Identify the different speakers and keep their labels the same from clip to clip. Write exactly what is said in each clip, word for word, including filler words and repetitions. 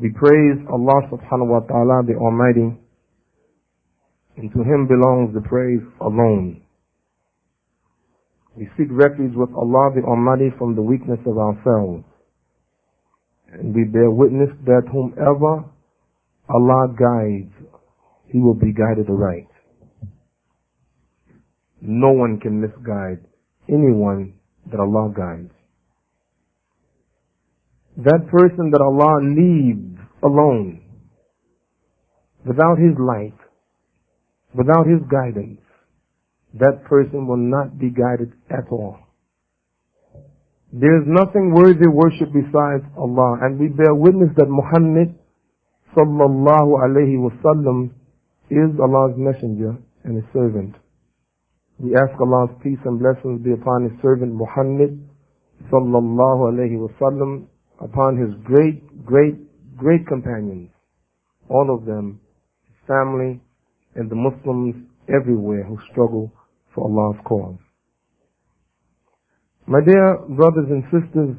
Speaker 1: We praise Allah subhanahu wa ta'ala, the Almighty, and to Him belongs the praise alone. We seek refuge with Allah the Almighty from the weakness of ourselves. And we bear witness that whomever Allah guides, he will be guided aright. No one can misguide anyone that Allah guides. That person that Allah leaves alone, without His light, without His guidance, that person will not be guided at all. There is nothing worthy of worship besides Allah, and we bear witness that Muhammad sallallahu alayhi wasallam is Allah's messenger and His servant. We ask Allah's peace and blessings be upon His servant Muhammad sallallahu alayhi wasallam, upon his great, great, great companions, all of them, his family, and the Muslims everywhere who struggle for Allah's cause. My dear brothers and sisters,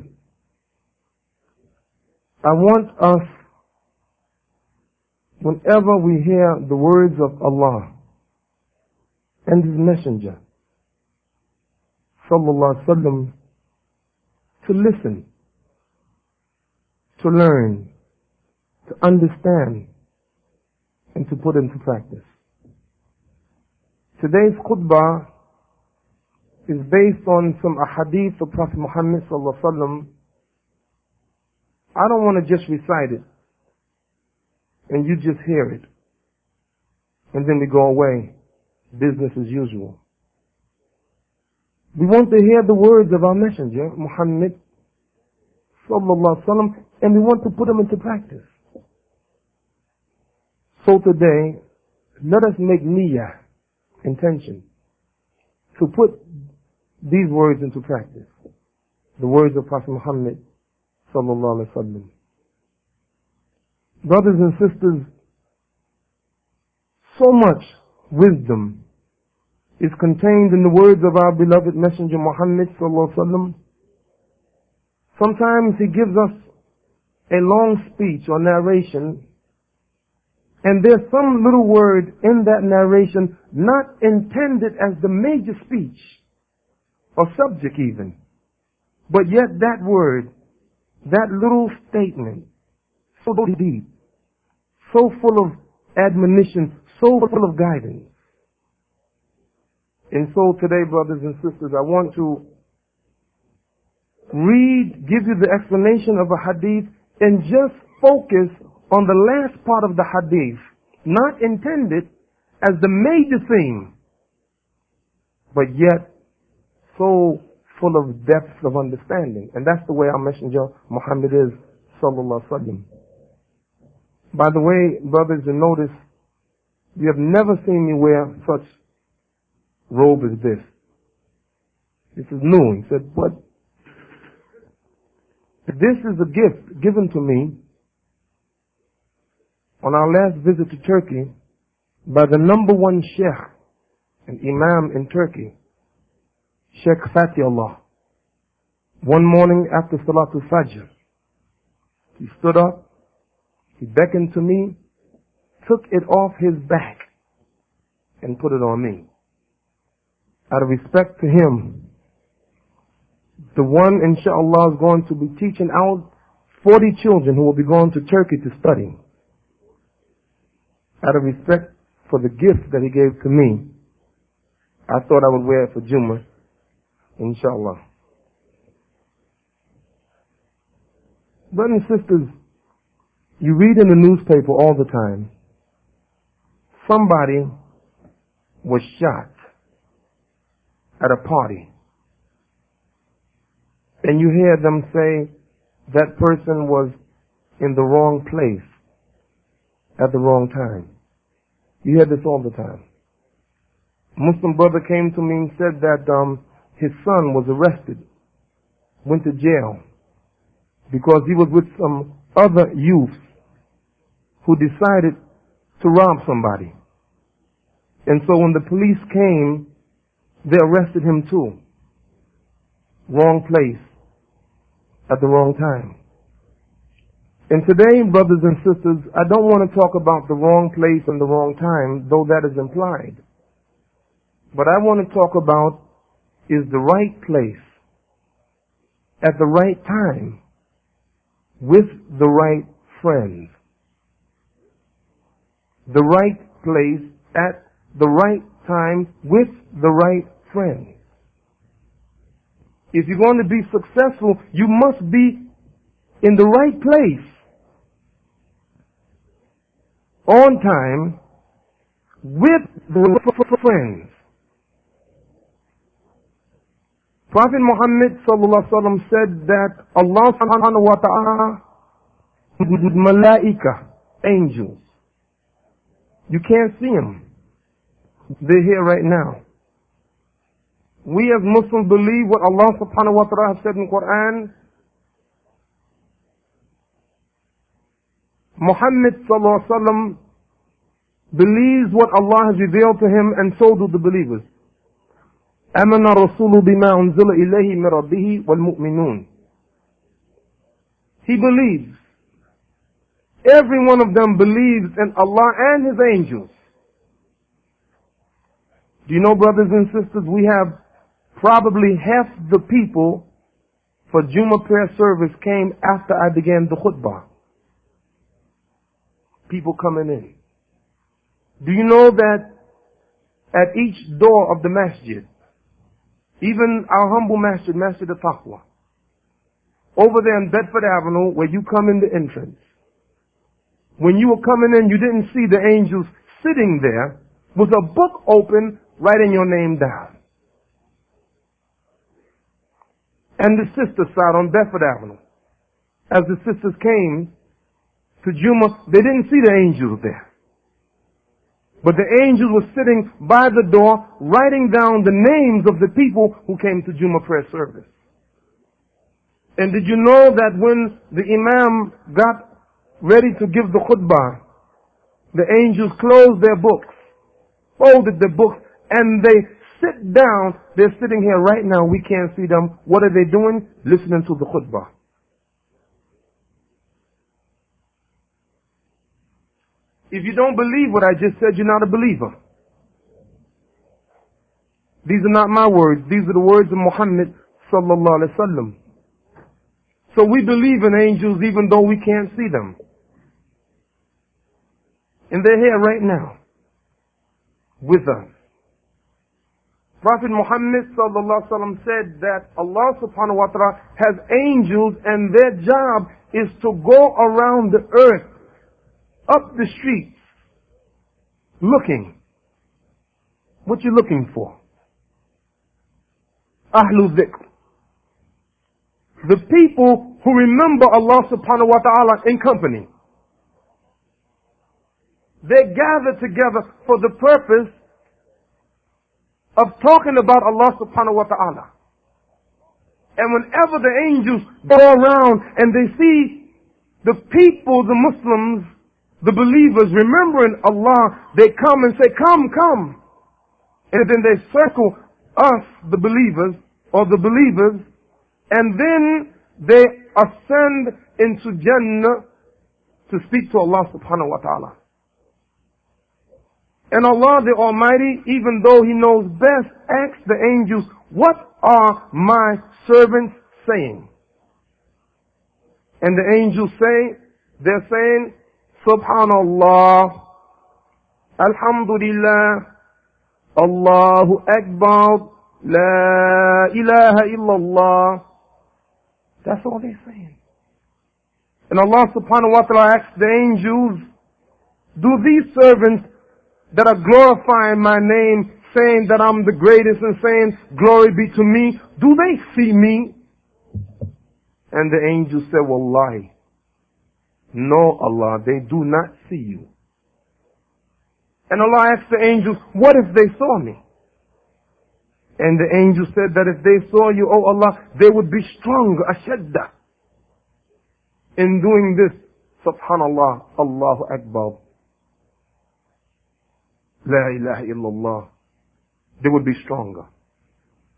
Speaker 1: I want us, whenever we hear the words of Allah and His Messenger, sallallahu alaihi wasallam, to listen, to learn, to understand, and to put into practice. Today's khutbah is based on some ahadith of Prophet Muhammad sallallahu alaihi wasallam. I don't want to just recite it and you just hear it and then we go away, business as usual. We want to hear the words of our messenger Muhammad sallallahu alaihi wasallam, and we want to put them into practice. So today, let us make niyyah, intention, to put these words into practice. The words of Prophet Muhammad sallallahu alaihi wasallam. Brothers and sisters, so much wisdom is contained in the words of our beloved messenger Muhammad sallallahu alaihi wasallam. Sometimes he gives us a long speech or narration, and there's some little word in that narration not intended as the major speech or subject even, but yet that word, that little statement, so deep, so full of admonition, so full of guidance. And so today, brothers and sisters, I want to read, give you the explanation of a hadith, and just focus on the last part of the hadith, not intended as the major theme, but yet so full of depth of understanding. And that's the way our messenger Muhammad is, sallallahu alaihi wasallam. By the way, brothers, you notice, you have never seen me wear such robe as this. This is new. He said, but this is a gift given to me on our last visit to Turkey by the number one sheikh and imam in Turkey, Sheikh Fatihullah. One morning after Salatul Fajr, he stood up, he beckoned to me, took it off his back, and put it on me. Out of respect to him, the one, inshallah, is going to be teaching out forty children who will be going to Turkey to study. Out of respect for the gift that he gave to me, I thought I would wear it for Jummah, inshallah. Brothers and sisters, you read in the newspaper all the time, somebody was shot at a party. And you hear them say that person was in the wrong place at the wrong time. You hear this all the time. A Muslim brother came to me and said that um, his son was arrested, went to jail, because he was with some other youths who decided to rob somebody. And so when the police came, they arrested him too. Wrong place at the wrong time. And today, brothers and sisters, I don't want to talk about the wrong place and the wrong time, though that is implied. What I want to talk about is the right place at the right time with the right friends. The right place at the right time with the right friends. If you're going to be successful, you must be in the right place, on time, with the friends. Prophet Muhammad sallallahu alaihi wasallam said that Allah subhanahu wa ta'ala with malaika, angels. You can't see them. They're here right now. We as Muslims believe what Allah subhanahu wa ta'ala has said in the Quran. Muhammad sallallahu alaihi wasallam believes what Allah has revealed to him, and so do the believers. آمن الرسول بما أنزل إليه من ربه والمؤمنون. He believes. Every one of them believes in Allah and His angels. Do you know, brothers and sisters, we have probably half the people for Jummah prayer service came after I began the khutbah. People coming in. Do you know that at each door of the masjid, even our humble masjid, Masjid al-Taqwa, over there on Bedford Avenue, where you come in the entrance, when you were coming in, you didn't see the angels sitting there with a book open, writing your name down. And the sisters sat on Bedford Avenue. As the sisters came to Jummah, they didn't see the angels there. But the angels were sitting by the door, writing down the names of the people who came to Jummah prayer service. And did you know that when the Imam got ready to give the khutbah, the angels closed their books, folded their books, and they sit down. They're sitting here right now. We can't see them. What are they doing? Listening to the khutbah. If you don't believe what I just said, you're not a believer. These are not my words. These are the words of Muhammad sallallahu alaihi wasallam. So we believe in angels even though we can't see them. And they're here right now with us. Prophet Muhammad sallallahu alaihi wasallam said that Allah subhanahu wa ta'ala has angels, and their job is to go around the earth, up the streets, looking. What you looking for? Ahlu Dhikr. The people who remember Allah subhanahu wa ta'ala in company. They gather together for the purpose of talking about Allah subhanahu wa ta'ala. And whenever the angels go around and they see the people, the Muslims, the believers remembering Allah, they come and say, come, come. And then they circle us, the believers, or the believers, and then they ascend into Jannah to speak to Allah subhanahu wa ta'ala. And Allah the Almighty, even though He knows best, asks the angels, what are my servants saying? And the angels say, they're saying, Subhanallah, Alhamdulillah, Allahu Akbar, La ilaha illallah. That's all they're saying. And Allah subhanahu wa ta'ala asks the angels, do these servants that are glorifying my name, saying that I'm the greatest and saying glory be to me, do they see me? And the angels say, Wallahi, no Allah, they do not see you. And Allah asked the angels, what if they saw me? And the angel said that if they saw you, oh Allah, they would be strong, ashadda, in doing this. Subhanallah, Allahu Akbar, La ilaha illallah. They would be stronger.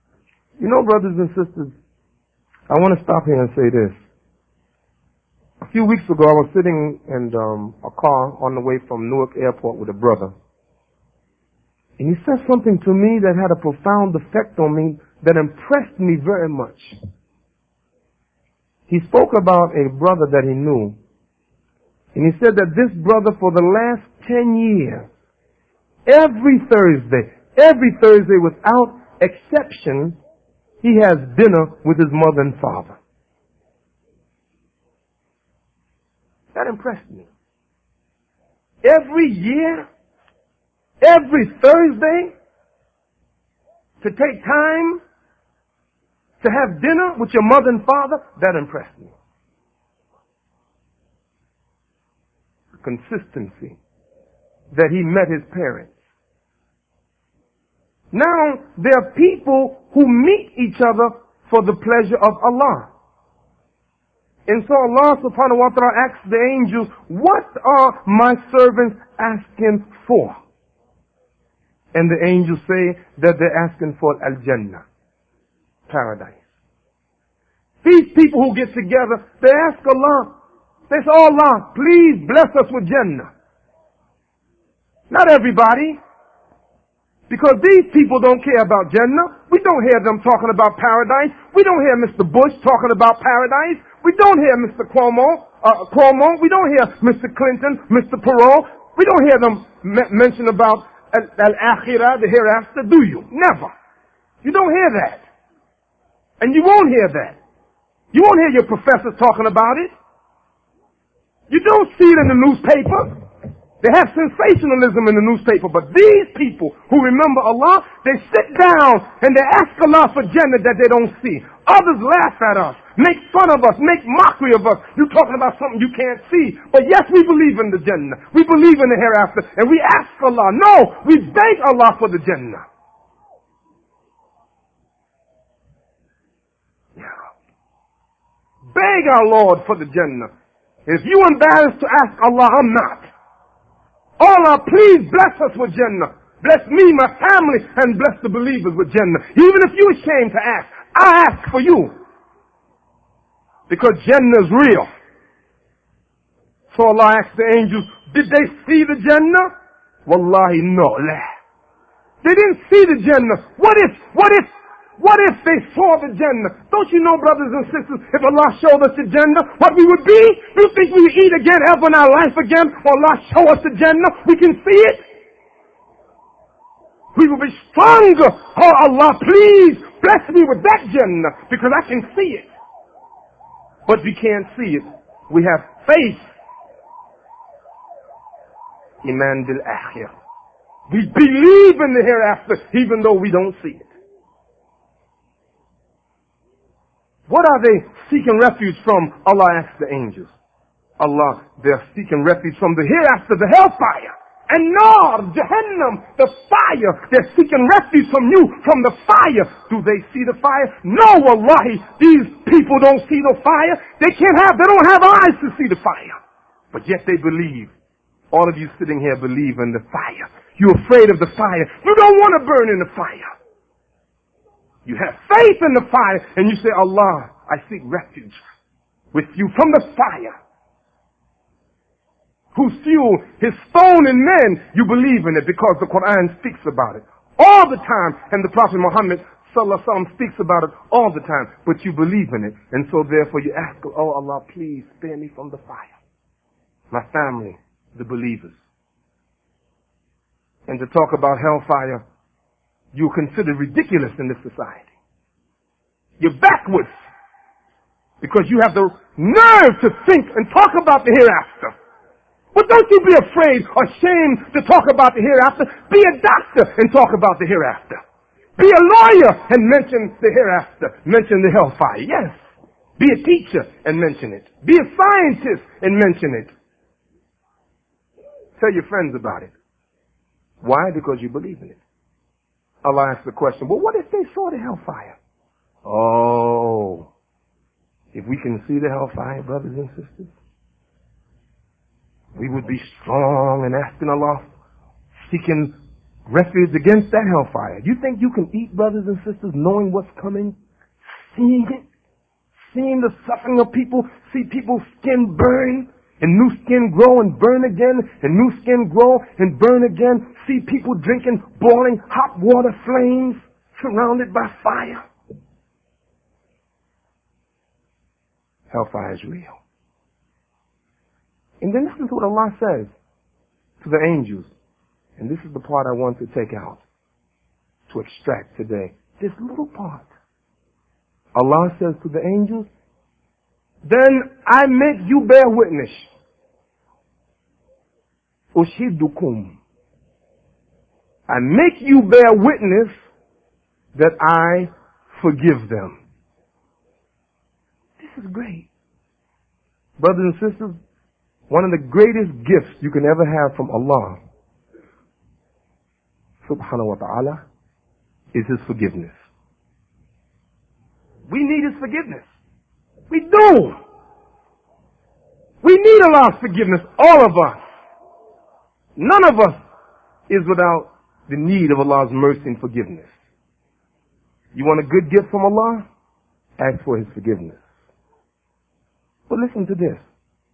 Speaker 1: You know, brothers and sisters, I want to stop here and say this. A few weeks ago, I was sitting in um, a car on the way from Newark Airport with a brother. And he said something to me that had a profound effect on me that impressed me very much. He spoke about a brother that he knew. And he said that this brother for the last ten years, every Thursday, every Thursday without exception, he has dinner with his mother and father. That impressed me. Every year, every Thursday, to take time to have dinner with your mother and father, that impressed me. The consistency that he met his parents. Now, there are people who meet each other for the pleasure of Allah. And so Allah subhanahu wa ta'ala asks the angels, what are my servants asking for? And the angels say that they're asking for Al-Jannah, paradise. These people who get together, they ask Allah, they say, oh Allah, please bless us with Jannah. Not everybody. Because these people don't care about Jannah. We don't hear them talking about paradise. We don't hear Mister Bush talking about paradise. We don't hear Mister Cuomo, uh, Cuomo. We don't hear Mister Clinton, Mister Perot. We don't hear them m- mention about Al-Akhirah, the hereafter, do you? Never. You don't hear that. And you won't hear that. You won't hear your professors talking about it. You don't see it in the newspaper. They have sensationalism in the newspaper, but these people who remember Allah, they sit down and they ask Allah for Jannah that they don't see. Others laugh at us, make fun of us, make mockery of us. You're talking about something you can't see. But yes, we believe in the Jannah. We believe in the hereafter, and we ask Allah. No, we beg Allah for the Jannah. Yeah. Beg our Lord for the Jannah. If you're embarrassed to ask Allah, I'm not. Allah, please bless us with Jannah. Bless me, my family, and bless the believers with Jannah. Even if you're ashamed to ask, I ask for you. Because Jannah is real. So Allah asked the angels, did they see the Jannah? Wallahi, no. They didn't see the Jannah. What if, what if, what if they saw the Jannah? Don't you know, brothers and sisters, if Allah showed us the Jannah, what we would be? You think we would eat again, have in our life again? Or Allah show us the Jannah? We can see it. We will be stronger. Oh Allah, please bless me with that Jannah, because I can see it. But we can't see it. We have faith. Iman bil akhirah. We believe in the hereafter, even though we don't see it. What are they seeking refuge from? Allah asked the angels. Allah, they're seeking refuge from the hereafter, the hellfire. And Nar, Jahannam, the fire. They're seeking refuge from you, from the fire. Do they see the fire? No, wallahi, these people don't see the fire. They can't have, they don't have eyes to see the fire. But yet they believe. All of you sitting here believe in the fire. You're afraid of the fire. You don't want to burn in the fire. You have faith in the fire, and you say, Allah, I seek refuge with you from the fire. Whose fuel is stone and men, you believe in it because the Quran speaks about it all the time, and the Prophet Muhammad sallallahu alaihi wasallam speaks about it all the time, but you believe in it, and so therefore you ask, oh Allah, please spare me from the fire. My family, the believers. And to talk about hellfire, you consider ridiculous in this society. You're backwards because you have the nerve to think and talk about the hereafter. But don't you be afraid or ashamed to talk about the hereafter. Be a doctor and talk about the hereafter. Be a lawyer and mention the hereafter. Mention the hellfire. Yes. Be a teacher and mention it. Be a scientist and mention it. Tell your friends about it. Why? Because you believe in it. Allah asks the question, well, what if they saw the hellfire? Oh, if we can see the hellfire, brothers and sisters, we would be strong and asking Allah, seeking refuge against that hellfire. You think you can eat, brothers and sisters, knowing what's coming, seeing it, seen the suffering of people, see people's skin burn, and new skin grow and burn again, and new skin grow and burn again. See people drinking boiling hot water flames surrounded by fire. Hellfire is real. And then listen to what Allah says to the angels. And this is the part I want to take out, to extract today. This little part. Allah says to the angels, then I make you bear witness. Ushidukum. I make you bear witness that I forgive them. This is great. Brothers and sisters, one of the greatest gifts you can ever have from Allah, subhanahu wa ta'ala, is His forgiveness. We need His forgiveness. We do. We need Allah's forgiveness, all of us. None of us is without the need of Allah's mercy and forgiveness. You want a good gift from Allah? Ask for His forgiveness. But listen to this.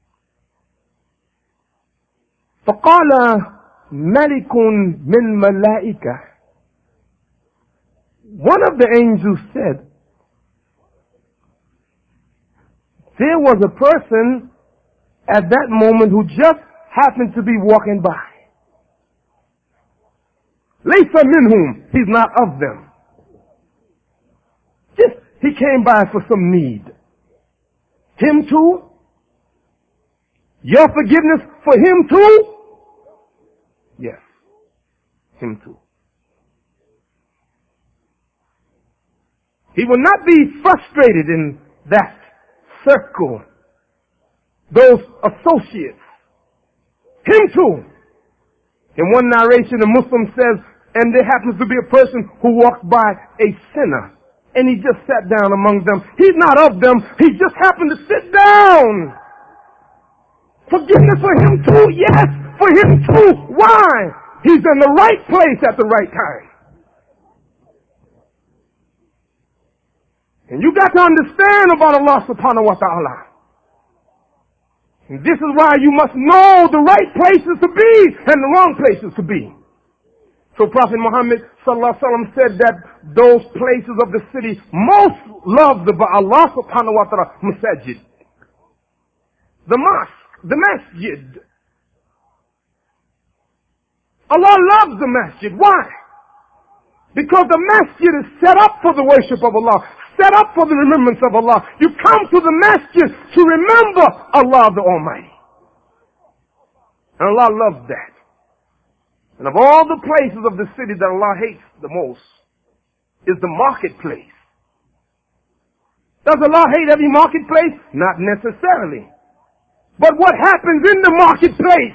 Speaker 1: فَقَالَ مَلِكٌ مِّن مَلَائِكَةٍ. One of the angels said, there was a person at that moment who just happened to be walking by. Laysa minhum, he's not of them. Just, he came by for some need. Him too? Your forgiveness for him too? Yes, him too. He will not be frustrated in that circle, those associates. Him too. In one narration, the Muslim says, and there happens to be a person who walked by a sinner, and he just sat down among them. He's not of them. He just happened to sit down. Forgiveness for him too? Yes, for him too. Why? He's in the right place at the right time. And you got to understand about Allah subhanahu wa ta'ala. And this is why you must know the right places to be and the wrong places to be. So Prophet Muhammad sallallahu alaihi wasallam said that those places of the city most loved by Allah subhanahu wa ta'ala, masajid. The mosque, the masjid. Allah loves the masjid. Why? Because the masjid is set up for the worship of Allah, set up for the remembrance of Allah. You come to the masjid to remember Allah the Almighty. And Allah loves that. And of all the places of the city that Allah hates the most is the marketplace. Does Allah hate every marketplace? Not necessarily. But what happens in the marketplace?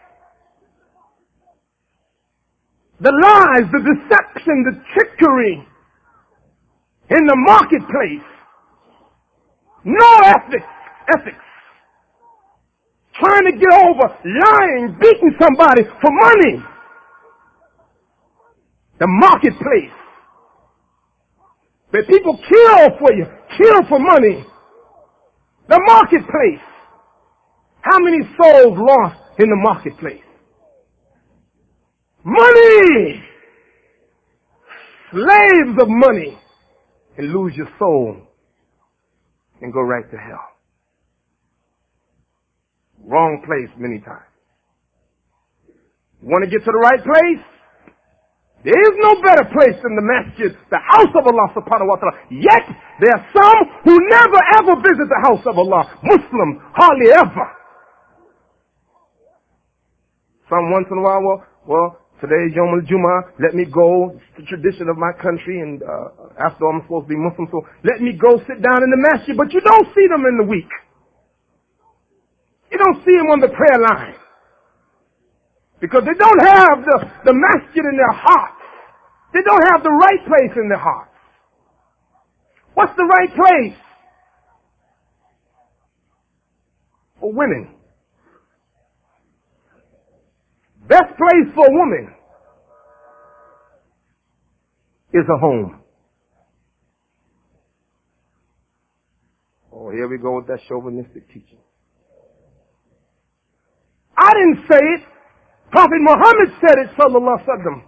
Speaker 1: The lies, the deception, the trickery in the marketplace. No ethics, ethics. Trying to get over, lying, beating somebody for money. The marketplace. Where people kill for you, kill for money. The marketplace. How many souls lost in the marketplace? Money! Slaves of money. And lose your soul and go right to hell. Wrong place many times. Want to get to the right place? There is no better place than the masjid, the house of Allah subhanahu wa ta'ala. Yet, there are some who never ever visit the house of Allah. Muslims, hardly ever. Some once in a while, well, well today is Yom al-Jum'ah, let me go. It's the tradition of my country, and uh, after all, I'm supposed to be Muslim, so let me go sit down in the masjid. But you don't see them in the week. You don't see them on the prayer line. Because they don't have the, the masjid in their hearts. They don't have the right place in their hearts. What's the right place? For women. Best place for a woman is a home. A Oh, here we go with that chauvinistic teaching. I didn't say it. Prophet Muhammad said it, sallallahu alaihi wasallam.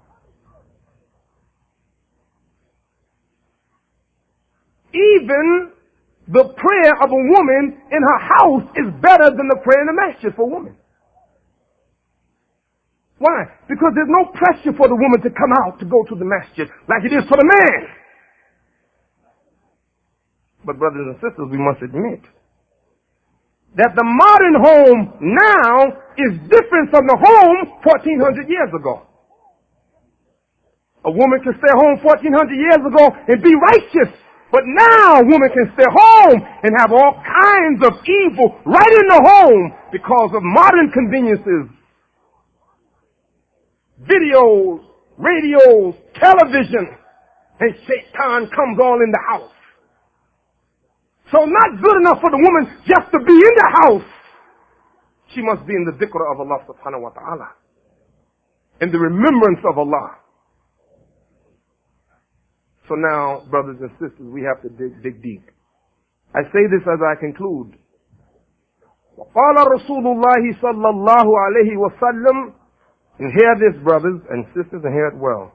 Speaker 1: Even the prayer of a woman in her house is better than the prayer in the masjid for a woman. Why? Because there's no pressure for the woman to come out to go to the masjid like it is for the man. But brothers and sisters, we must admit that the modern home now is different from the home fourteen hundred years ago. A woman can stay home fourteen hundred years ago and be righteous. But now a woman can stay home and have all kinds of evil right in the home because of modern conveniences. Videos, radios, television, and shaitan comes all in the house. So not good enough for the woman just to be in the house. She must be in the dhikr of Allah subhanahu wa ta'ala. In the remembrance of Allah. So now, brothers and sisters, we have to dig, dig deep. I say this as I conclude. وَقَالَ رَسُولُ اللَّهِ صَلَّى اللَّهُ عَلَيْهِ وَسَلَّمَ. And hear this, brothers and sisters, and hear it well.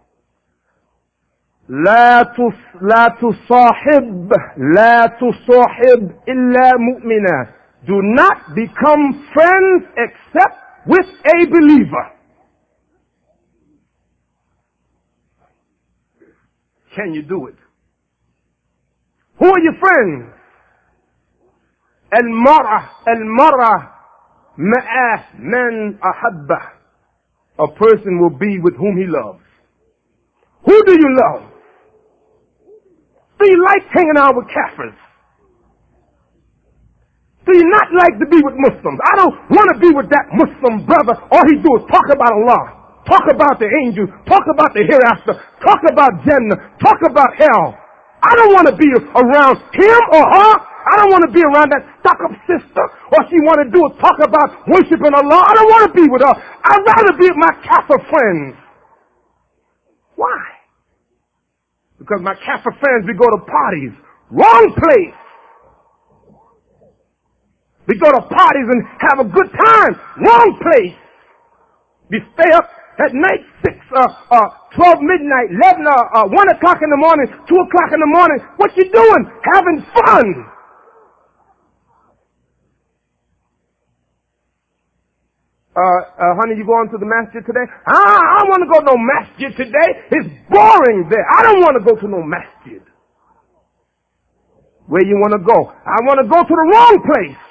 Speaker 1: لا تص لا تصاحب لا تصاحب إلا مؤمنا. Do not become friends except with a believer. Can you do it? Who are your friends? المرأة المرأة مع من أحبه. A person will be with whom he loves. Who do you love? Do you like hanging out with Kafirs? Do you not like to be with Muslims? I don't want to be with that Muslim brother. All he do is talk about Allah, talk about the angels, talk about the hereafter, talk about Jannah, talk about hell. I don't want to be around him or her. I don't want to be around that stuck-up sister. All she want to do is talk about worshiping Allah. I don't want to be with her. I'd rather be with my Kafir friends. Why? Because my Kafir friends, we go to parties. Wrong place. We go to parties and have a good time. Wrong place. We stay up at night, six, uh, uh, twelve midnight, eleven, uh, uh, one o'clock in the morning, two o'clock in the morning. What you doing? Having fun. Uh, uh, honey, you going to the masjid today? Ah, I don't want to go to no masjid today. It's boring there. I don't want to go to no masjid. Where you want to go? I want to go to the wrong place.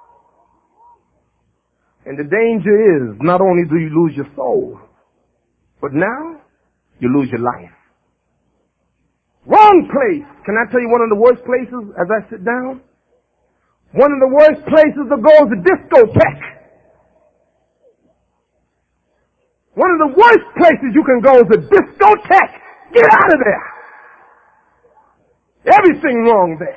Speaker 1: And the danger is, not only do you lose your soul, but now you lose your life. Wrong place. Can I tell you one of the worst places as I sit down? One of the worst places to go is a discotheque. One of the worst places you can go is a discotheque. Get out of there. Everything wrong there.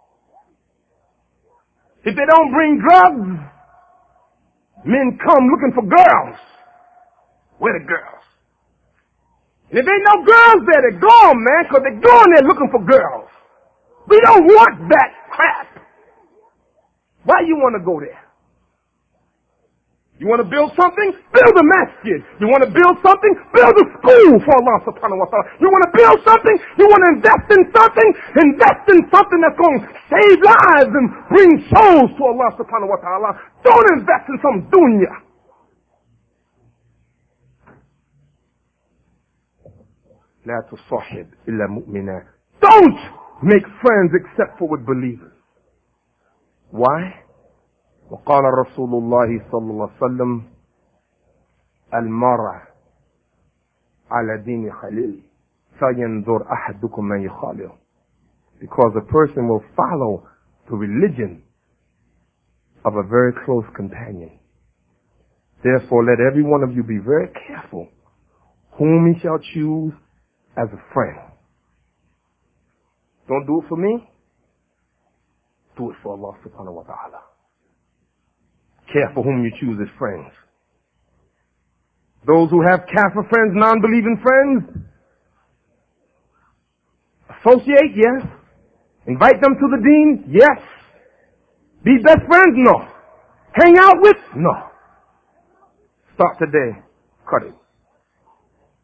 Speaker 1: If they don't bring drugs, men come looking for girls. Where the girls? And if ain't no girls there, they're gone, man, because they're going there looking for girls. We don't want that crap. Why you want to go there? You want to build something? Build a masjid. You want to build something? Build a school for Allah subhanahu wa ta'ala. You want to build something? You want to invest in something? Invest in something that's going to save lives and bring souls to Allah subhanahu wa ta'ala. Don't invest in some dunya. لا تصاحب إلا مؤمنا. Don't make friends except for with believers. Why? وقال رسول الله صلى الله عليه وسلم المرء على دين خليل فينظر أحدكم من يخالله. Because a person will follow the religion of a very close companion. Therefore, let every one of you be very careful whom he shall choose as a friend. Don't do it for me. Do it for Allah subhanahu wa ta'ala. Careful whom you choose as friends. Those who have kafir friends, non-believing friends, associate, yes. Invite them to the deen, yes. Be best friends? No. Hang out with? No. Start today. Cut it.